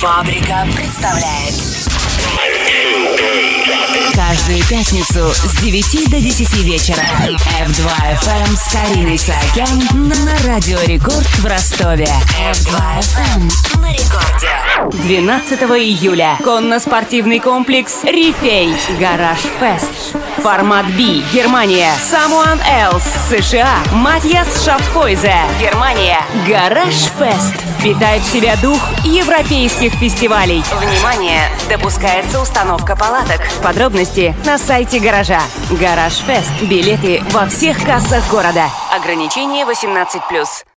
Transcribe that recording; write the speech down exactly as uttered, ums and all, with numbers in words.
Фабрика представляет каждую пятницу с девяти до десяти вечера эф два эф эм с Кариной Саакян на Радио Рекорд в Ростове. эф два эф эм на рекорде. двенадцатого июля. Конно-спортивный комплекс Рифей. Гараж Фест. Формат Би. Германия. Someone Else. США. Матьяс Шафхойзе. Германия. Гараж Фест. Впитай в себя дух европейских фестивалей. Внимание! Допускается установка палаток. Подробности на сайте гаража. Гараж Фест. Билеты во всех кассах города. Ограничение восемнадцать плюс.